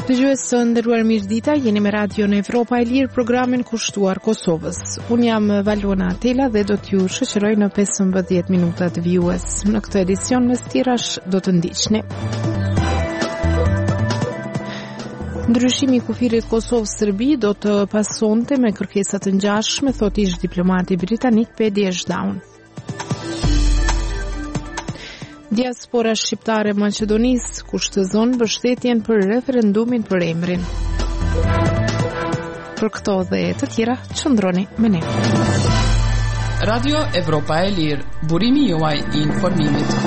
Dëgjues të nderuar mirëdita, jeni me Radio në Evropa e Lirë, programin kushtuar Kosovës. Unë jam Valona Atela dhe do t'ju shoqëroj në 15 minuta të vijues. Në këtë edicion mes tirash do të ndiqni. Ndryshimi i kufirit Kosovë-Serbi do të pasonte me kërkesa të ngjashme, thot ish diplomati britanik Pedi Eshdaun. Diaspora shqiptare e Maqedonisë kushtozon mbështetjen për referendumin për emrin. Për këto dhe të tjera, qëndroni me ne. Radio Evropa e Lirë, burimi juaj i informimit.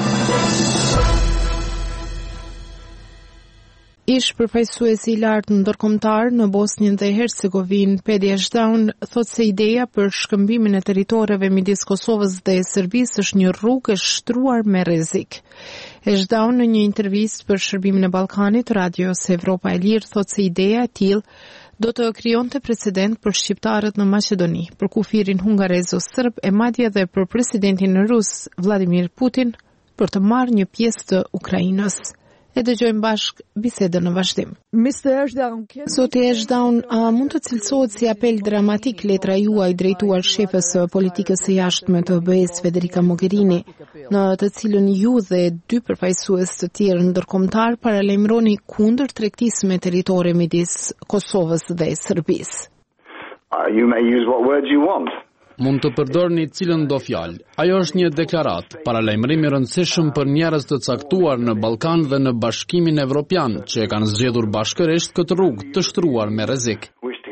Ish përfaqësuesi i lartë ndërkombëtar në Bosnjën dhe Hercegovinë, Pedi Eshdaun, thotë se ideja për shkëmbimin e territoreve midis Kosovës dhe Serbisë është një rrugë e shtruar me rrezik. Eshdaun në një intervistë për Shërbimin e Ballkanit, Radios Evropa e Lirë, thotë se ideja e tillë do të krijonte precedent për shqiptarët në Maqedoni, për kufirin hungarezo-serb e madje edhe për presidentin rus Vladimir Putin për të marrë një pjesë të Ukrainës. E dëgjojmë bashk bisedën në vazhdim. Zoti Eshdaun, a mund të cilësohet si apel dramatik letra juaj drejtuar shefës së politikës së jashtme të BE-s Federica Mogherini, në të cilën ju dhe dy përfaqësues të tjerë ndërkombëtar paralajmëroni kundër tregtisë me territore midis Kosovës dhe Serbisë? You may use what words you want. Mund të përdorni cilën do fjalë. Ajo është një deklarat, paralajmërim i rëndësishëm për njerëz të caktuar në Ballkan dhe në Bashkimin Evropian, që e kanë zgjedhur bashkërisht këtë rrugë të shtruar me rrezik.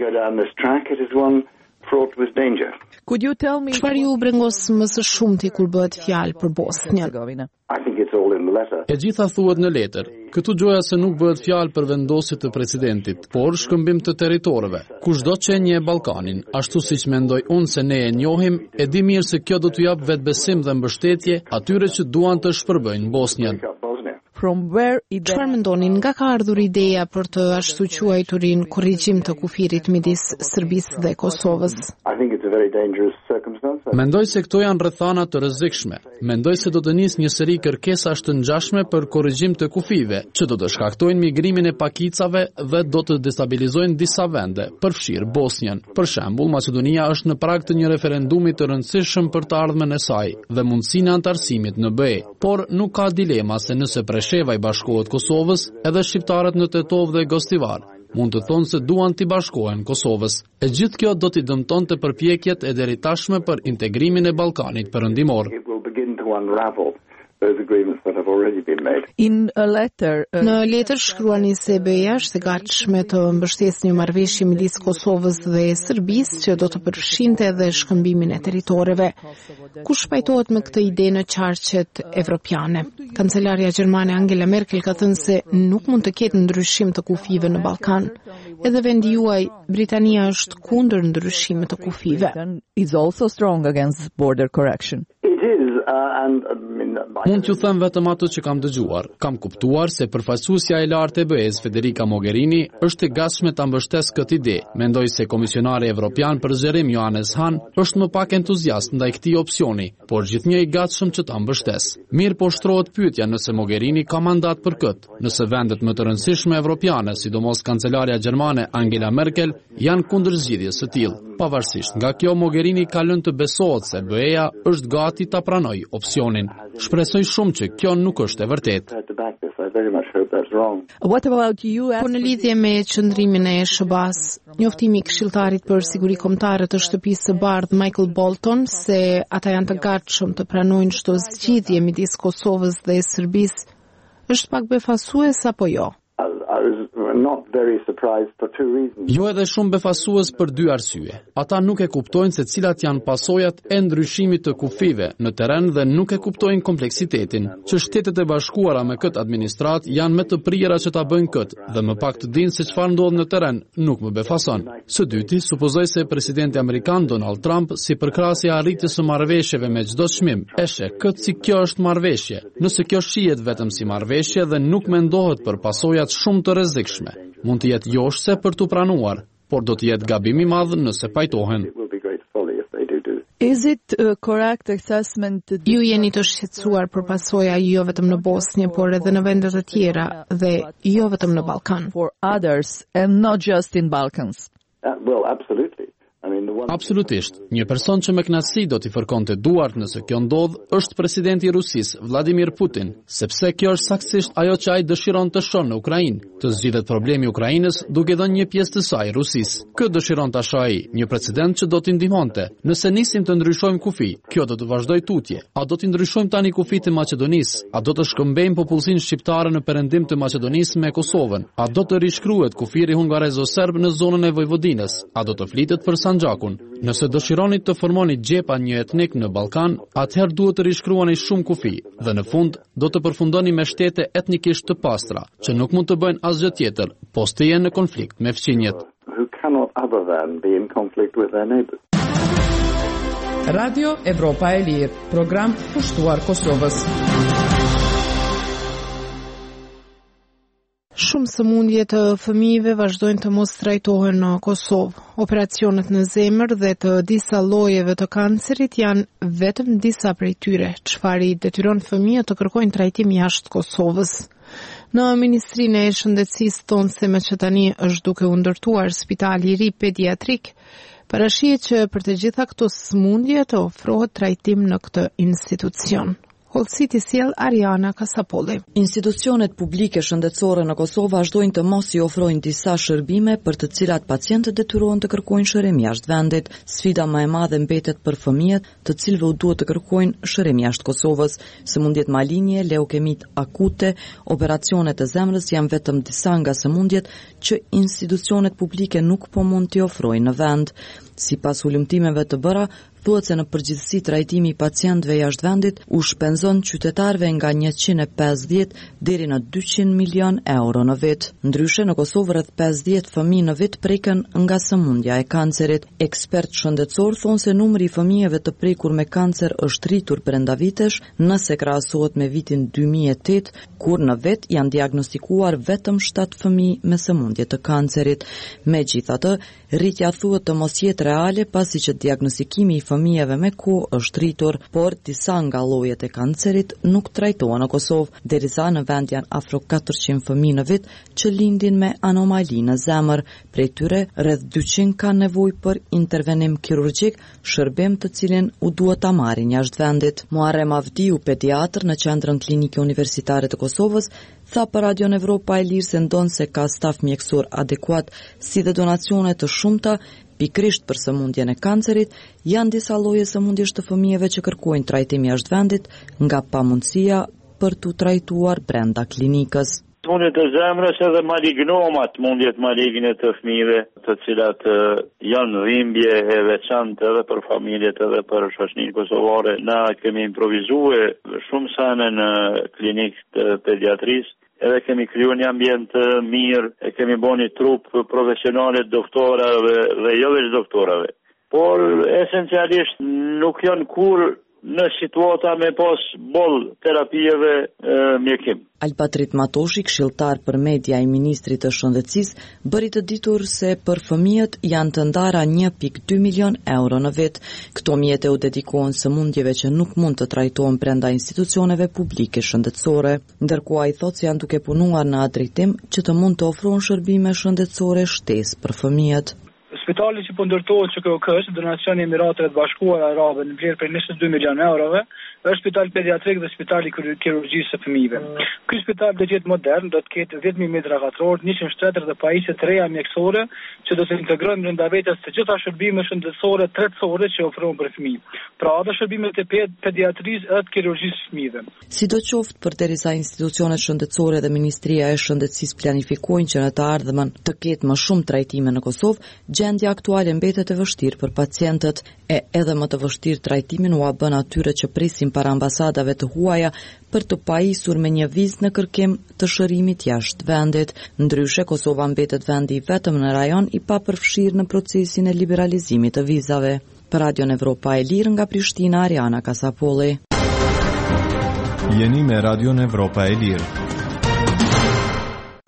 Çfarë ju brengos më së shumti kur bëhet fjalë për Bosnjën? E gjitha thuhet në letër. Këtu gjoja se nuk bëhet fjalë për vendosje të presidentit, por shkëmbim të territoreve. Kushdo që njeh Ballkanin, ashtu siç mendoj unë se ne e njohim, e di mirë se kjo do t'u jap vetbesim dhe mbështetje atyre që duan të shpërbëjnë Bosnjën. Çfarë mendonin, nga ka ardhur ideja për të ashtu quajturin korrigjim të kufirit midis Serbisë dhe Kosovës? Mendoj se këto janë rrethana të rrezikshme. Mendoj se do të nisë një seri kërkesash të ngjashme për korrigjim të kufive, që do të shkaktojnë migrimin e pakicave dhe do të destabilizojnë disa vende, përfshirë Bosnjën. Për shembull, Maqedonia është në prag të një referendumi të rëndësishëm për të ardhmen e saj dhe mundësinë e antarësimit në BE, por nuk ka dilema se nëse Presheva i bashkohet Kosovës, edhe shqiptarët në Tetov dhe Gostivar mund të thonë se duan t'i bashkohen Kosovës. E gjithë kjo do t'i dëmtonte përpjekjet e deritashme për integrimin e Ballkanit perëndimor. Në letër shkruani se BE-ja është e gatshme të mbështesë një marrëveshje midis Kosovës dhe Serbisë që do të përfshinte edhe shkëmbimin e territoreve. Kush pajtohet me këtë ide në qarqet evropiane? Kancelarja gjermane Angela Merkel ka thënë se nuk mund të ketë ndryshim të kufive në Ballkan. Edhe vendi juaj, Britania, është kundër ndryshimit të kufive. Mund t'ju them vetëm atë që kam dëgjuar. Kam kuptuar se përfaqësuesja e lartë e BE-s Federica Mogherini është e gatshme ta mbështesë këtë ide. Mendoj se komisionari evropian për zgjerim Johannes Hahn është më pak entuziast ndaj këtij opsioni, por gjithnjë i gatshëm që ta mbështesë. Mirë, po shtrohet pyetja nëse Mogherini ka mandat për këtë, nëse vendet më të rëndësishme evropiane, sidomos kancelarja gjermane Angela Merkel, janë kundër zgjidhjes së tillë. Pavarësisht nga kjo, Mogherini ka lënë të besohet se BE-ja është gati ta pranojë opsionin. Shpresoj shumë që kjo nuk është e vërtetë. Po në lidhje me qëndrimin e SBA-s, njoftimi i këshilltarit për siguri kombëtare të shtëpisë së bardhë Michael Bolton se ata janë të gatshëm të pranojnë çdo zgjidhje midis Kosovës dhe Serbisë, është pak befasues apo jo? Jo edhe shumë befasues për dy arsye. Ata nuk e kuptojnë se cilat janë pasojat e ndryshimit të kufive në terren dhe nuk e kuptojnë kompleksitetin, që Shtetet e Bashkuara me këtë administrat janë me të prirura që ta bëjnë këtë dhe më pak të dinë se çfarë ndodh në terren nuk më befason. Së dyti, supozoj se presidenti amerikan Donald Trump si përkrahasje e arritjes së marrëveshjeve me çdo çmim, e sheh këtë si kjo është marrëveshje. Nëse kjo shihet vetëm si marrëveshje dhe nuk mendohet për pasojat shumë të rrezikshme, mund të jetë joshse për t'u pranuar, por do të jetë gabim i madh nëse pajtohen. Is it a correct assessment that Ju jeni të shqetësuar për pasoja jo vetëm në Bosnjë, por edhe në vendet e tjera dhe jo vetëm në Ballkan. For others and not just in Balkans. Well, absolutely. Absolutisht. Një person që me kënaqësi do t'i fërkonte duart nëse kjo ndodh është presidenti i Rusisë, Vladimir Putin, sepse kjo është saktësisht ajo që ai dëshiron të shohë në Ukrainë, të zgjidhet problemi i Ukrainës duke dhënë një pjesë të saj Rusisë. Kë dëshiron ta shohë ai, një precedent që do t'i ndihmonte. Nëse nisim të ndryshojmë kufi, kjo do të vazhdojë tutje. A do t'i ndryshojmë tani kufit e Maqedonisë? A do të shkëmbejmë popullsinë shqiptare në perëndim të Maqedonisë me Kosovën? A do të rishkruhet kufiri hungarezo-serb në zonën e Vojvodinës? A do të flitet për Sanxhakun? Nëse dëshironi të formoni gjepa një etnik në Ballkan, atëherë duhet të rishkruani shumë kufi dhe në fund do të përfundoni me shtete etnikisht të pastra, që nuk mund të bëjnë asgjë tjetër, posa të jenë në konflikt me fqinjet. Radio Evropa e Lirë, program pushtuar Kosovës. Shumë sëmundje të fëmijëve vazhdojnë të mos trajtohen në Kosovë. Operacionet në zemër dhe të disa llojeve të kancerit janë vetëm disa prej tyre, çfarë i detyron fëmijët të kërkojnë trajtim jashtë Kosovës. Në Ministrinë e Shëndetësisë thonë se me që tani është duke u ndërtuar spitali i ri pediatrik, parashihet që për të gjitha këto sëmundje të ofrohet trajtim në këtë institucion. Hollësiti sjell Ariana Kasapolli. Institucionet publike shëndetësore në Kosovë vazhdojnë të mos i ofrojnë disa shërbime për të cilat pacientët detyrohen të kërkojnë shërim jashtë vendit. Sfida më e madhe mbetet për fëmijët, të cilëve u duhet të kërkojnë shërim jashtë Kosovës. Sëmundjet malinje, leukemit akute, operacionet e zemrës janë vetëm disa nga sëmundjet që institucionet publike nuk po mund t'i ofrojnë në vend. Sipas ulëmtimeve të bëra, thuhet se në përgjithësi trajtimi i pacientëve jashtë vendit u shpenzon qytetarëve nga 150 deri në 200 milion euro në vit. Ndryshe në Kosovë rreth 50 fëmijë në vit preken nga sëmundja e kancerit. Ekspertë shëndetësor thonë se numri i fëmijëve të prekur me kancer është rritur brenda vitesh nëse krahasohet me vitin 2008, kur në vet janë diagnostikuar vetëm 7 fëmijë me sëmundje të kancerit. Megjithatë, rritja thuhet të mos jetë reale pasi që diagnostikimi i fëmijëve me kohë është rritur, por disa nga llojet e kancerit nuk trajtohen në Kosovë, derisa në vend janë afro 400 fëmijë në vit që lindin me anomali në zemër. Prej tyre rreth 200 kanë nevojë për intervenim kirurgjik, shërbim të cilin u duhet ta marrin jashtë vendit. Muharrem Avdiu, pediatër në Qendrën Klinike Universitare të Kosovës, tha për Radio Evropa e Lirë se ndonë se ka staf mjekësor adekuat si dhe donacione të shumta, pikrisht për sëmundjen e kancerit, janë disa lloje sëmundjesh të fëmijëve që kërkojnë trajtim jashtë vendit nga pamundësia për t'u trajtuar brenda klinikës. Sëmundjet e zemrës edhe malignomat, sëmundjet maligne të fëmijëve, të cilat janë dhimbje e veçantë edhe për familjet edhe për shoqërinë kosovare. Na kemi improvizuar shumë sane në klinikë të pediatrisë. Edhe kemi kriju një ambient mirë, e kemi bo një trup profesionale doktorave dhe jo veç doktorave. Por esencialisht nuk janë kur në situata me pas boll terapijeve mjekim. Alpatrit Matoshi, këshilltar për media i Ministrit të Shëndetësisë, bëri të ditur se për fëmijët janë të ndara 1.2 milion euro në vit. Këto mjete u dedikohen sëmundjeve që nuk mund të trajtohen brenda institucioneve publike shëndetësore, ndërkohë ai thotë se janë duke punuar në atë drejtim që të mund të ofrohen shërbime shëndetësore shtesë për fëmijët. Spitali që po ndërtohet që është donacioni i Emirateve të Bashkuara Arabe në vlerë për 22 milion eurove, është spital pediatrik dhe spitali kirurgjisë së fëmijëve. Ky spital do të jetë modern, do të ketë 10.000 metra katror, 100 shtetër dhe pajisje të reja mjekësore që do të integrojnë brenda vetes të gjitha shërbimet shëndetësore tretësore që ofrohen për fëmijë. Pra edhe shërbimet e pediatrisë edhe kirurgjisë së fëmijëve. Sidoqoftë, përderisa institucionet shëndetësore dhe Ministria e Shëndetësisë planifikojnë që në të ardhmen të ketë më shumë trajtime në Kosovë, gjendja aktuale mbetet e vështirë për pacientët, e edhe më të vështirë trajtimin u bën atyre që presin para ambasadave të huaja për të pajisur me një vizë në kërkim të shërimit jashtë vendit. Ndryshe, Kosova mbetet vendi vetëm në rajon i papërfshirë në procesin e liberalizimit të vizave. Për Radio Evropa e Lirë nga Prishtina, Ariana Kasapolli. Jeni me Radio Evropa e Lirë.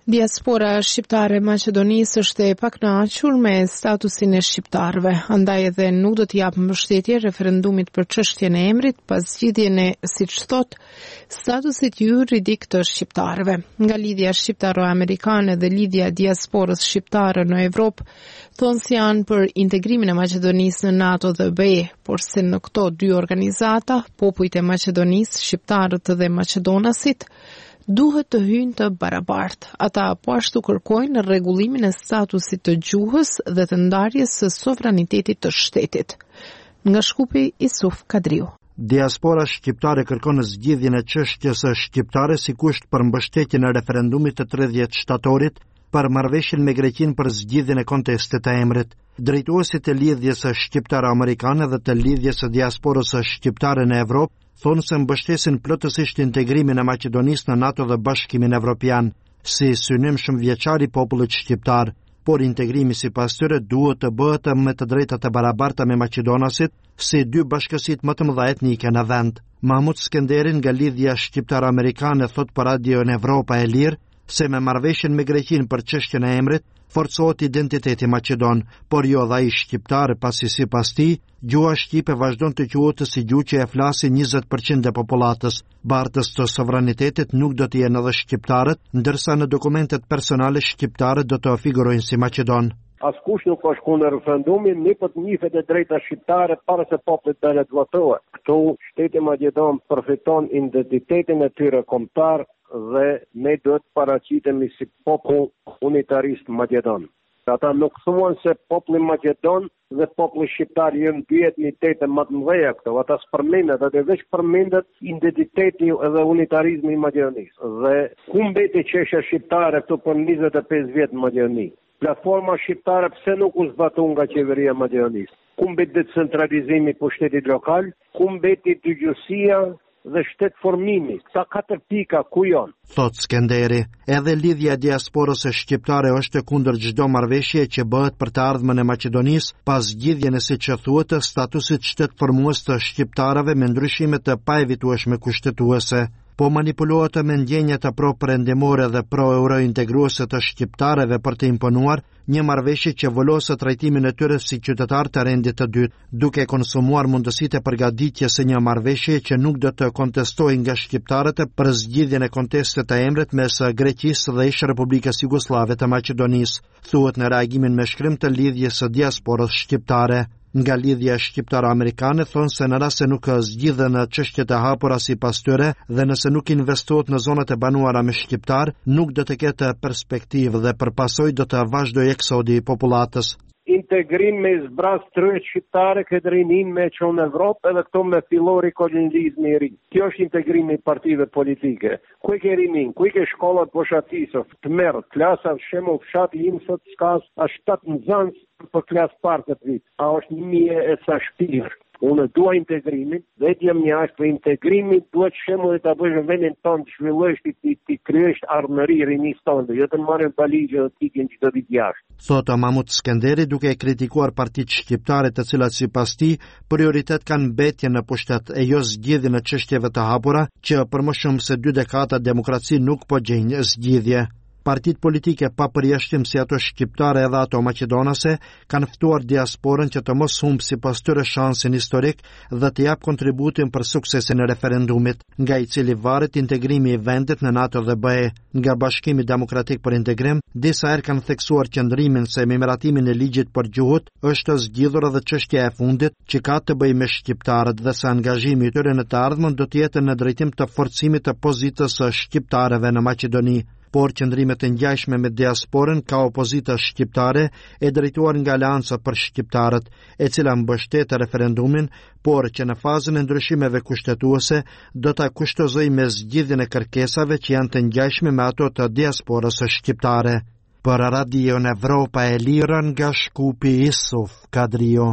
Diaspora shqiptare e Maqedonisë është e pakënaqur me statusin e shqiptarëve, andaj edhe nuk do të japë mbështetje referendumit për çështjen e emrit pas zgjidhjen e, siç thotë, statusit juridik të shqiptarëve. Nga lidhja shqiptaro-amerikane dhe lidhja diasporës shqiptare në Evropë thonë se janë për integrimin e Maqedonisë në NATO dhe BE, por se në këto dy organizata, popujt e Maqedonisë, shqiptarët dhe maqedonasit, duhet të hyjnë të barabartë. Ata po ashtu kërkojnë rregullimin e statusit të gjuhës dhe të ndarjes së sovranitetit të shtetit. Nga Shkupi, Isuf Kadriu. Diaspora shqiptare kërkon zgjidhjen e çështjes së shqiptare si kusht për mbështetjen e referendumit të 30 shtatorit për marrëveshjen me Greqinë për zgjidhjen e kontestit të emrit. Drejtuesit e lidhjes së shqiptaro-amerikane dhe të lidhjes së diasporës së shqiptare në Evropë thonë se mbështesin plotësisht integrimin e Maqedonisë në NATO dhe Bashkimin Evropian, si synim shumëvjeçar i popullit shqiptar, por integrimi sipas tyre duhet të bëhet me të drejtat e barabarta me maqedonasit, si dy bashkësitë më të mëdha etnike në vend. Mahmut Skenderi nga lidhja shqiptar-amerikane thot për Radio Evropa e Lirë se me marrëveshjen me Greqinë për çështjen e emrit forcohet identiteti maqedon, por jo dha i shqiptar, pasi sipas tij gjuha shqipe vazhdon të quhet si gjuhë që e flasin 20% e popullatës. Bartës të sovranitetit nuk do të jenë edhe shqiptarët, ndërsa në dokumentet personale shqiptarët do të figurojnë si maqedon. Askush nuk është kundër referendumit, një për të njifet e drejta shqiptare para se popullit të le të votohet. Këtu shteti maqedon përfiton identitetin e tyre kombëtar dhe ne duhet paraqitemi si popull unitarist maqedon. Ata nuk thuan se populli maqedon dhe populli shqiptar janë dy etnitete më të mëdha këto. Ata s'përmendet, atë veç përmendet identiteti dhe unitarizmi i Maqedonisë. Dhe ku mbeti çështja shqiptare këtu për 25 vjet në Maqedoni? Platforma shqiptare pse nuk u zbatu nga qeveria e Maqedonisë? Ku mbeti decentralizimi i pushtetit lokal? Ku mbeti dëgjësia dhe shtet formimi? Sa 4 pika ku janë? Thot Skenderi, edhe lidhja e diasporës së shqiptare është kundër çdo marrëveshje që bëhet për të ardhmen e Maqedonisë pas zgjidhjen e siç thuhet të statusit shtetformues të shqiptarëve me ndryshime të paevitueshme kushtetuese. Po manipulohet me ndjenjat e pro-perëndimore dhe pro-euro-integruese të shqiptarëve për të imponuar një marrëveshje që volos trajtimin e tyre si qytetar të rendit të dytë, duke konsumuar mundësitë e përgatitjes së një marrëveshje që nuk do të kontestojë nga shqiptarët për zgjidhjen e kontestit të emrit mes Greqisë dhe ish Republikës Jugoslave të Maqedonisë, thuhet në reagimin me shkrim të lidhjes së diasporës shqiptare. Nga lidhja shqiptaro-amerikane thonë se në rast se nuk zgjidhen çështjet e hapura sipas tyre dhe nëse nuk investohet në zonat e banuara me shqiptar, nuk do të ketë perspektivë dhe përpasoj do të vazhdojë eksodi i popullatës. Integrim me zbraz tërë shqiptare këtë rinin me që në Evropë edhe këto me fillori kolonizmi i ri. Kjo është integrimi i partive politike. Ku ke rinin, ku ke shkollat boshatisë, të merë, klasa, shemull, fshati im sot s'kas, a 7 nxënës për klasë parë këtë vit. A është 1000 e sa shpirë. Unë dua integrimin, dhe të jam një ashtë për integrimin, duhet shemullit të bëjshë në vendin tonë të shvillësht, të kryesht armëri rinis tonë, jo të marrën baligje dhe tikin që të ditë jashtë. Thotë Mahmut Skenderi duke kritikuar partitë shqiptare të cilat sipas tij prioritet kanë mbetjen në pushtet e jo zgjidhjen e çështjeve të hapura që për më shumë se 2 dekada demokraci nuk po gjejnë zgjidhje. Partitë politike pa përjashtim si ato shqiptare edhe ato maqedonase kanë ftuar diasporën që të mos humbë sipas tyre shansin historik dhe të jap kontributin për suksesin e referendumit, nga i cili varet integrimi i vendit në NATO dhe BE. Nga Bashkimi Demokratik për Integrim, disa herë kanë theksuar qëndrimin se me miratimin e ligjit për gjuhët është zgjidhur edhe çështja e fundit që ka të bëjë me shqiptarët dhe se angazhimi i tyre në të ardhmen do të jetë në drejtim të forcimit të pozitës së shqiptarëve në Maqedoni. Por qëndrimet e ngjashme me diasporën ka opozita shqiptare e drejtuar nga Aleanca për Shqiptarët, e cila mbështet referendumin, por që në fazën e ndryshimeve kushtetuese do ta kushtozojë me zgjidhjen e kërkesave që janë të ngjashme me ato të diasporës së shqiptare. Për Radio Evropa e Lirë nga Shkupi, Isuf Kadrio.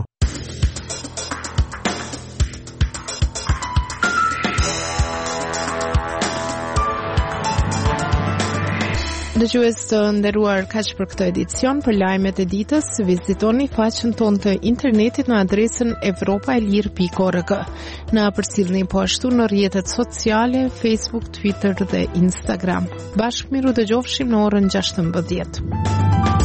Dëgjues të nderuar, kaq për këtë edicion. Për lajmet e ditës, vizitoni faqen tonë të internetit në adresën evropaelir.org. Na përcjellni po ashtu në rrjetet sociale, Facebook, Twitter dhe Instagram. Bashkë miru dëgjofshim në orën 16.